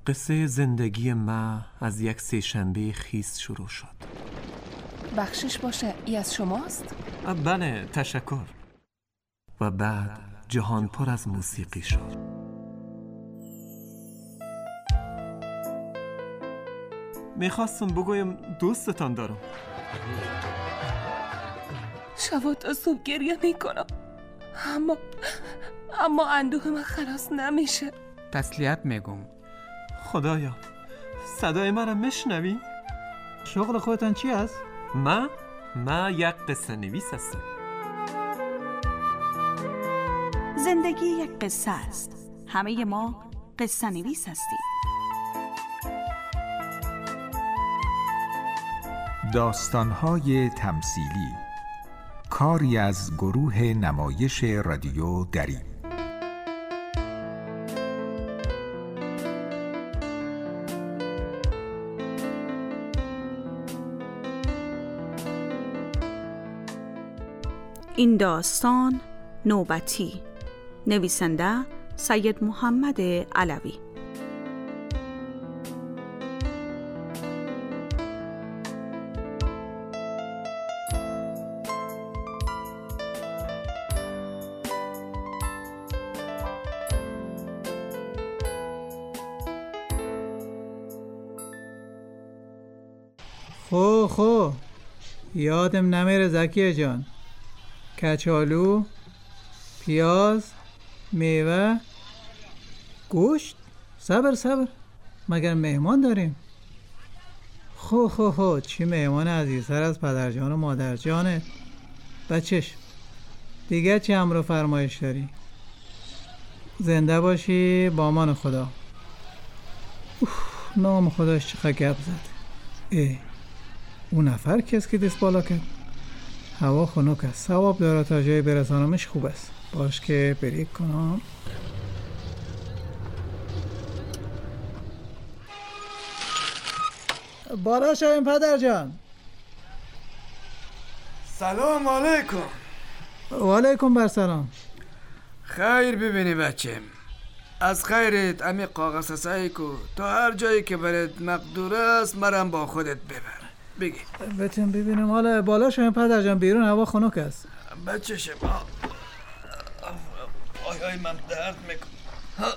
قصه زندگی ما از یک سه‌شنبه خیس شروع شد. بخشش باشه، ای از شماست؟ بله، تشکر. و بعد جهان پر از موسیقی شد. میخواستم بگویم دوستتان دارم. شبا تا صبح گریه میکنم، اما اندوه من خلاص نمیشه. تسلیت میگم. خدایا، صدای من را میشنوی؟ شغل خودتان چی است؟ من یک قصه نویس هستم. زندگی یک قصه است. همه ما قصه نویس هستیم. داستان‌های تمثیلی، کاری از گروه نمایش رادیو دری. این داستان نوبتی. نویسنده سید محمد علوی. خو یادم نمیره زکیه جان. کچالو، پیاز، میوه، گوشت. صبر مگر مهمان داریم؟ خو چی مهمان عزیزتر از پدرجان و مادرجانه. بچش دیگه چی امر و فرمایش داری؟ زنده باشی با امان خدا. نام خداش چقدر گپ زد. اون نفر کس که دست بالا کرد؟ هوا خنک است، ثواب داره تا جای برسانمش. خوب است، باش که بریک کنم. بالا شایم پدر جان. سلام علیکم. و علیکم برسلام. خیر ببینی بچم، از خیرت امی کاغذ سعی کو تا هر جایی که برات مقدور است مرم با خودت ببر. بگی بتون ببینم. حالا بالا شایم پدر جان، بیرون هوا خنک است. بچه شما پای من درد میکن.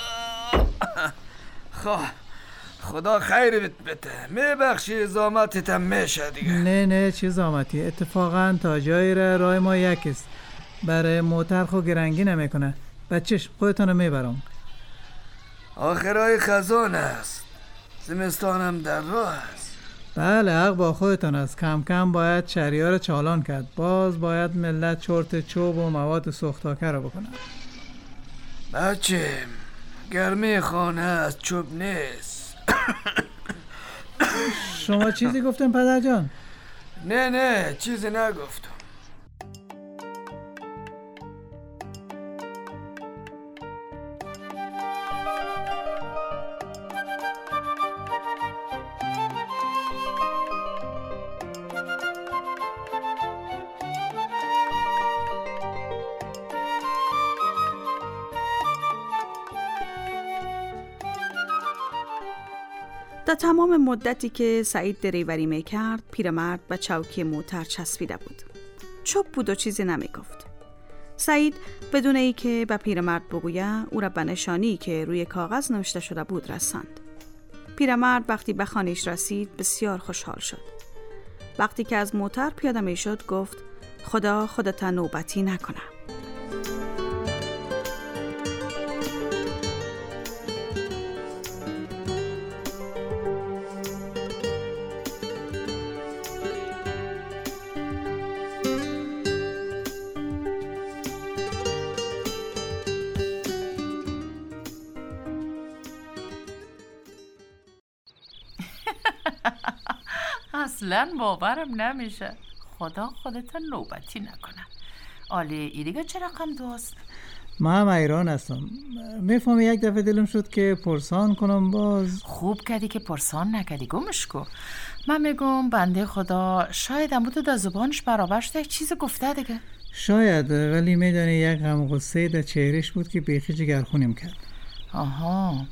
خدا خیرت بده. میبخشی زامتتم میشه دیگه. نه چی زامتی؟ اتفاقا تا جایی راه ما یک است، برای موتر خو گرنگی نمیکنه. بچهش خودتانو میبرم. آخرای خزان است، زمستانم در راه است. بله حق با خودتان است. کم کم باید شهریار چالان کرد. باز باید ملت چرت چوب و مواد سوختاکه را بکنن. بچه گرمی خانه از چوب نیست. شما چیزی گفتن پدر جان؟ نه چیزی نگفتم. در تمام مدتی که سعید دریوری میکرد، پیرمرد به چوکی موتر چسبیده بود. چوب بود و چیزی نمیگفت. سعید بدون ای که به پیرمرد بگوید، او را به نشانی که روی کاغذ نوشته شده بود رساند. پیرمرد وقتی به خانه‌اش رسید بسیار خوشحال شد. وقتی که از موتر پیاده میشد گفت خدا خودت نوبتی نکنه. اصلا باورم نمیشه. خدا خودت نوبتی نکنه. آلی ای دیگه چه رقم دوست؟ من هم ایران هستم. میفهمی یک دفعه دلم شد که پرسان کنم. باز خوب کردی که پرسان نکردی. گمش کو. من میگم بنده خدا شاید امروز در زبانش برابر شده یک چیز گفته دیگه. شاید، ولی میدانی یک غم غصه در چهرش بود که بیخی جگرخونیم کرد. آها،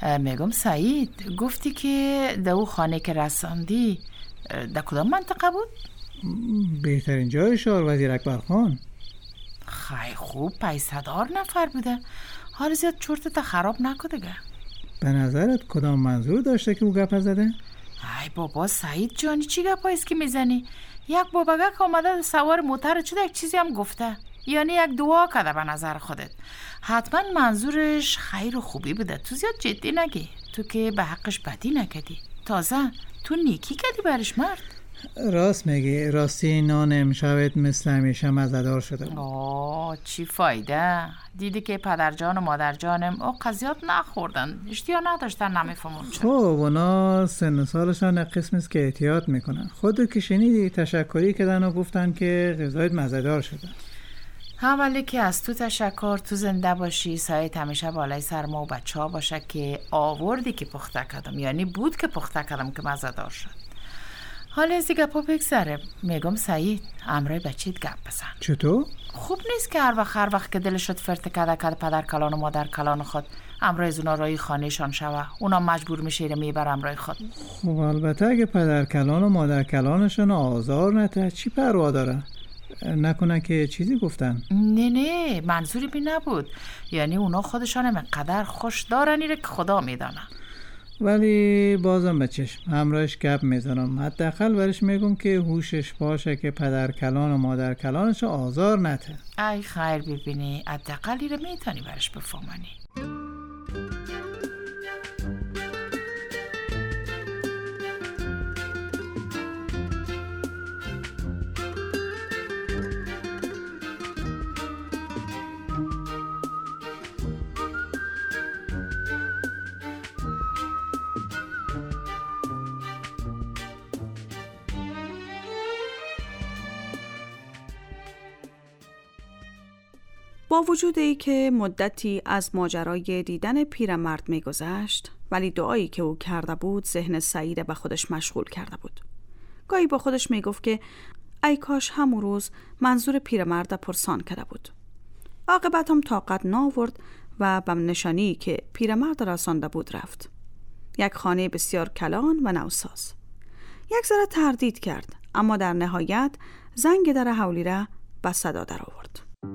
میگم سعید، گفتی که در او خانه که رساندی در کدام منطقه بود؟ بهترین جای شهر وزیر اکبرخان. خیلی خوب، 500 نفر بوده. حال زیاد چرتت خراب نکده. به نظرت کدام منظور داشته که او گپ زده؟ ای بابا سعید جانی، چی گپایست که میزنی؟ یک بابگک آمده سوار موتر شده، یک چیزی هم گفته، یعنی یک دعا کرده به نظر خودت. حتما منظورش خیر و خوبی بوده. تو زیاد جدی نگی، تو که به حقش بدی نکدی، تازه تو نیکی کردی برش مرد. راست میگی، راستی نان امشبت مثل همیشه مزه‌دار شده. چی فایده؟ دیدی که پدرجان و مادرجانم او قضیات نخوردن، اشتیا نداشتن، نمیفهمون چه. خب اونا سن و سالشان قسمیست که احتیاط میکنن. خودت که شنیدی تشکری کردن و گفتن که غذایت مزه‌دار شده. اولی که از تو تشکر، تو زنده باشی، سایت همیشه بالای سر ما و بچه ها باشه که آوردی که پخته کردم، یعنی بود که پخته کردم که مزه‌دار شد. حالا از دیگه پا بگذره. میگم سعید، امرای بچیت گپ بزن. چطور؟ خوب نیست که هر وقت که دلش شد فرت کده پدر کلان و مادر کلان خود امرای از اونا رای خانهشان شوه، اونا مجبور میشه ایره میبر امرای خود. خب البته اگه پدر کلان و مادر کلانشون آزار نته، چی پروا داره؟ نکنه که چیزی گفتن؟ نه منظوری بی نبود، یعنی اونا خودشان اینقدر خوش دارن ایره که خدا میدانه. ولی بازم به چشم همراهش گپ میزنم، حداقل برش میگم که هوشش باشه که پدر کلان و مادر کلانش آزار نته. ای خیر ببینی، حداقل ایره میتونی برش بفهمانی. با وجود ای که مدتی از ماجرای دیدن پیرمرد میگذشت، ولی دعایی که او کرده بود ذهن سعید به خودش مشغول کرده بود. گاهی با خودش میگفت که ای کاش همون روز منظور پیرمرد پرسان کرده بود. عاقبت هم طاقت ناورد و به نشانی که پیرمرد رسانده بود رفت. یک خانه بسیار کلان و نوساز. یک ذره تردید کرد، اما در نهایت زنگ در حولیره به صدا در آورد.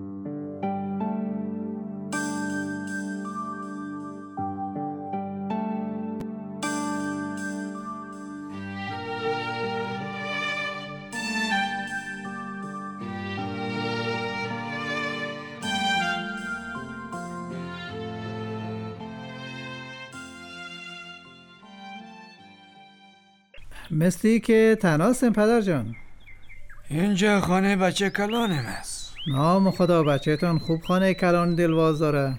مثلی که تناسم پدر جان. اینجا خانه بچه کلانم است. نام خدا بچه‌تان خوب خانه کلان دلواز داره.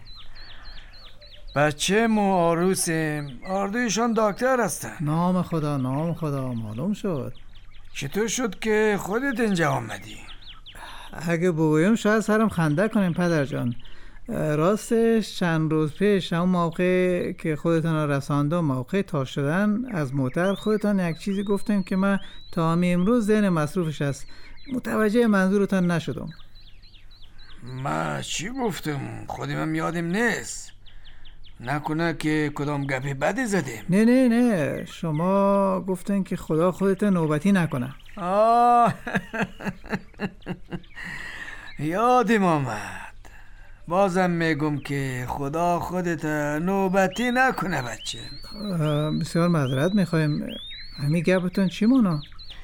بچه مو آروسم، آردویشان دکتر هستن. نام خدا معلوم شد. چطور شد که خودت اینجا آمدی؟ اگه بگویم شاید سرم خنده کنیم پدر جان. راستش چند روز پیش همون موقع که خودتان را رساندم، موقع تا شدن از موتر، خودتان یک چیزی گفتیم که من تا امروز ذهن مصروفش است، متوجه منظورتان نشدم. ما چی گفتم؟ خودم یادم نیست. نکنه که کدام گپی بدی زدیم؟ نه شما گفتین که خدا خودت نوبتی نکنه. یادم آمد. بازم میگم که خدا خودت نوبتی نکنه بچه. بسیار معذرت میخوایم. همین گپتون چی مونا؟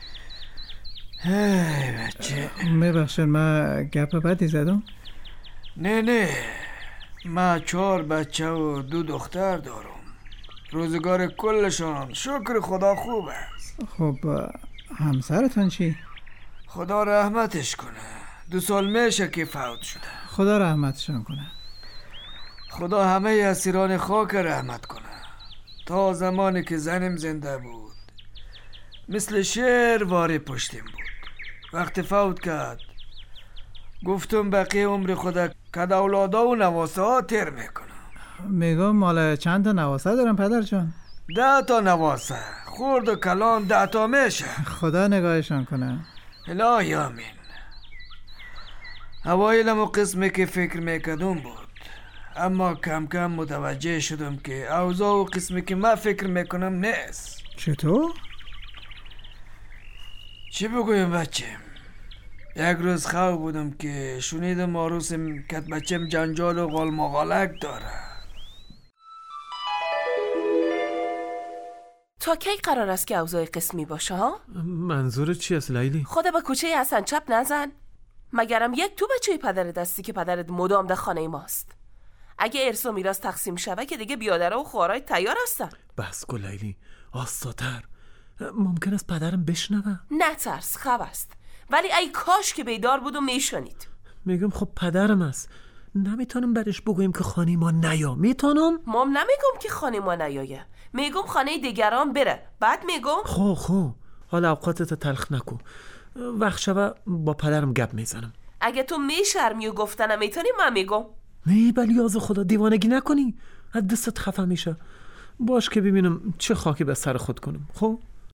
بچه میبخشن من گپ بدی زدم؟ نه من 4 بچه و 2 دختر دارم. روزگار کلشان شکر خدا خوب است. خب همسرتان چی؟ خدا رحمتش کنه. 2 سال میشه که فوت شده. خدا رحمتشان کنه. خدا همه اسیران خاک رحمت کنه. تا زمانی که زنم زنده بود مثل شیر واری پشتیم بود. وقتی فوت کرد گفتم بقیه عمر خدا کد اولادا و نواسه ها تیر میکنم. میگم مال چند تا نواسه دارم پدر جان؟ 10 تا نواسه، خورد و کلان 10 تا میشه. خدا نگاهشان کنه. الهی آمین. اوایلم و قسمی که فکر میکردم بود، اما کم کم متوجه شدم که اوضاع و قسمی که من فکر میکنم نیست. چطور؟ چی بگویم بچه؟ یک روز خواب بودم که شنیدم عروسم که بچم جنجال و غال مغالک داره. تا کی قرار است که اوضاع قسمی باشه ها؟ منظور چی است لیلی؟ خدا به کوچه حسن چپ نزن. مگرم یک تو بچه پدرت هستی که پدرت مدام در خانه ماست. اگه ارث و میراث تقسیم شوه که دیگه بیادره و خوارای تیار هستن. بس کن لیلی، آساتر. ممکن است پدرم بشنوه. نه ترس، خواب است. ولی ای کاش که بیدار بود و میشنید. میگم خب پدرم است، نمیتونم برش بگویم که خانه ما نیا. میتونم؟ مام نمیگم که خانه ما نیایه، میگم خانه دیگران بره. بعد میگم خب حالا اوقاتت تلخ نکن. وقت شبه با پدرم گپ میزنم. اگه تو میشرمی و گفتنم میتونی، من میگم. بلی از خدا دیوانگی نکنی، از دستت خفه میشه. باش که ببینم چه خاکی به سر خود کنم. خب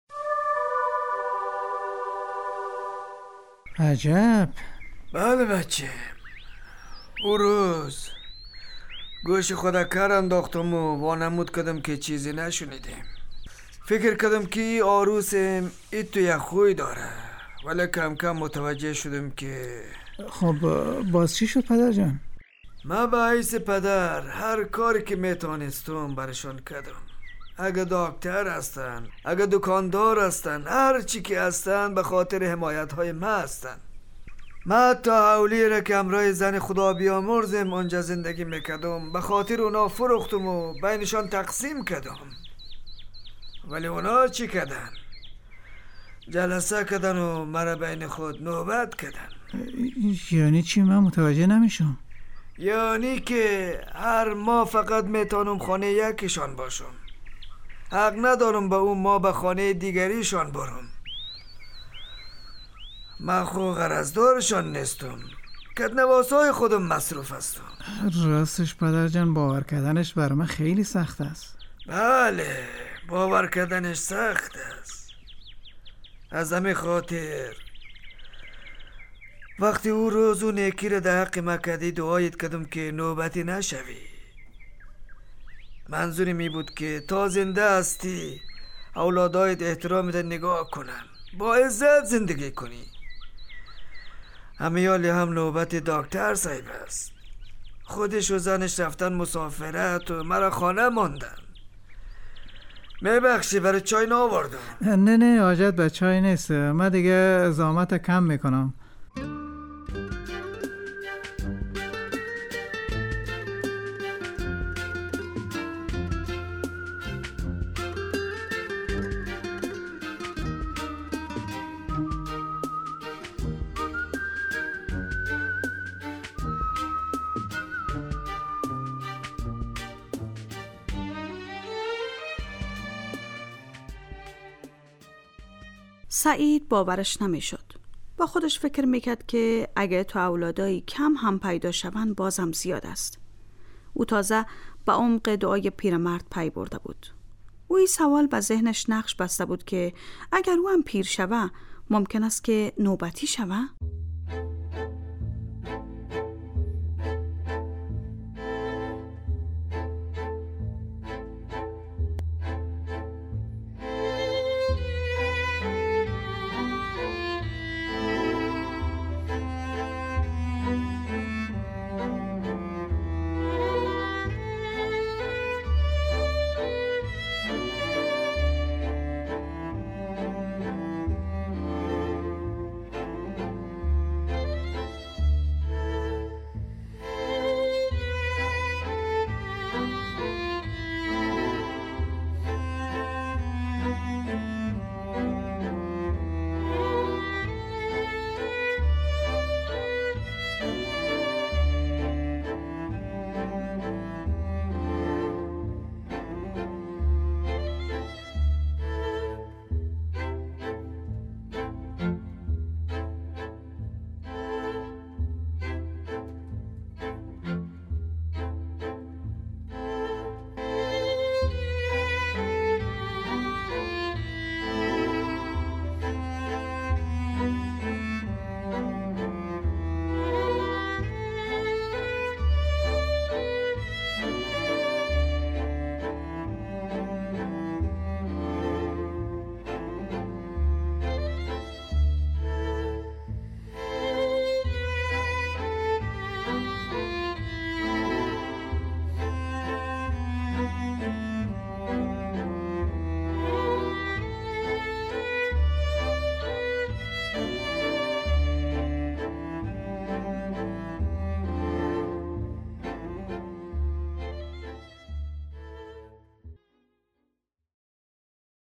عجب. بله بچه، او روز گوش خدا کر انداختم و وانمود کردم که چیزی نشنیدیم. فکر کردم که این عروسم تو یک خوی داره، ولی کم کم متوجه شدم که خب باز چی شد پدر جان؟ من به حیث پدر هر کاری که میتونستم برشان کردم. اگه دکتر هستن، اگه دکاندار هستن، هر چی که هستن به خاطر حمایت های من هستن. من تا حولی را که همراه زن خدا بیامرزم اونجا زندگی میکردم به خاطر اونا فروختم و بینشان تقسیم کردم. ولی اونا چی کردن؟ جلسه کردن و مرا بین خود نوبت کردن. یعنی چی؟ من متوجه نمیشم. یعنی که هر ما فقط میتونم خانه یکیشان باشم، حق ندارم با اون ما به خانه دیگریشان برم. من خو غرضدارشان نیستم، کدنواسای خودم مصروف هستم. راستش پدر جان باور کردنش برای من خیلی سخت است. بله باور کردنش سخت است. از همین خاطر وقتی او روز و نیکی را در حق من کردی دعایت کردم که نوبتی نشوی. منظوری می بود که تا زنده هستی اولادایت احترامت نگاه کنن، با عزت زندگی کنی. همیالی هم نوبت دکتر صاحب است. خودش و زنش رفتن مسافرت و مرا خانه ماندن. میبخشی برای چای ناوردم؟ نه حاجت به چای نیست، من دیگه زحمت کم میکنم. سعید باورش نمیشد. با خودش فکر میکرد که اگه تو اولادایی کم هم پیدا شوند بازم زیاد است. او تازه به عمق دعای پیرمرد پی برده بود. او این سوال به ذهنش نقش بسته بود که اگر او هم پیر شوه ممکن است که نوبتی شوه؟